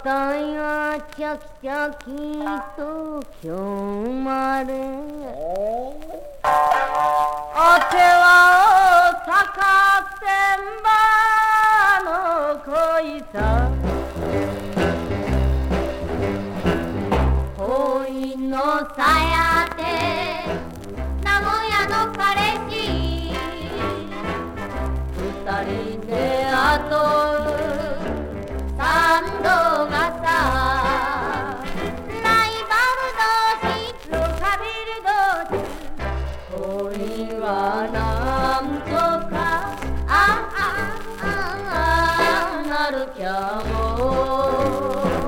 たやチャキチャキと今日まであては高千葉の恋さ恋のさやて名古屋の彼氏二人で雇うサンドがさライバル同士ロカビル同士恋はなんとかなるきゃも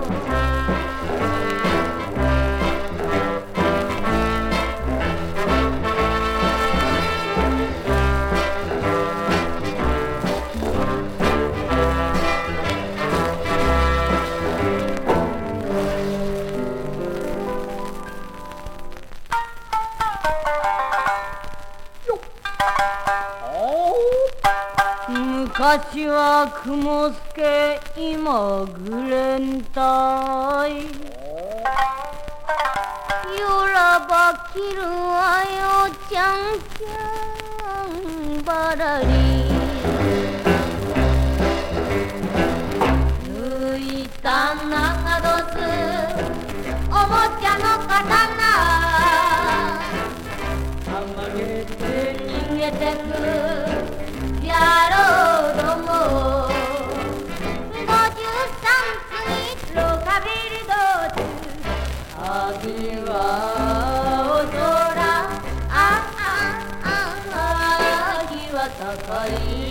昔は雲助今グレンタイよらば切るわよちゃんちゃんばらり抜いた長どすおもちゃの刀はまげて逃げてく野郎ども53次ロカビルド旅は大空日は高い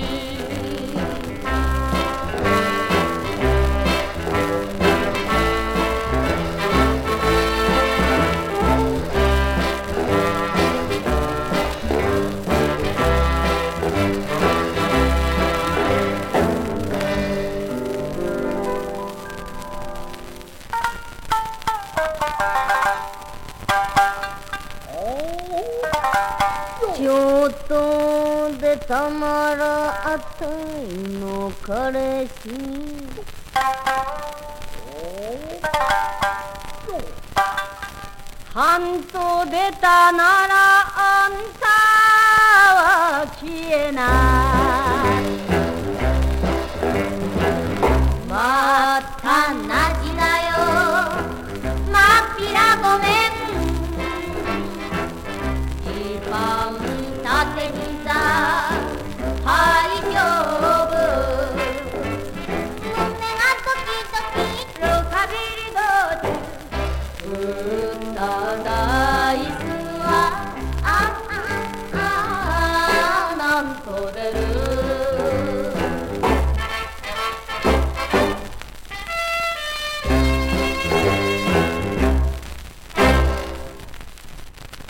京都でたまらあたいの彼氏半島出たならあんたは消えないまたなじだよまっぴらごめん一番立てに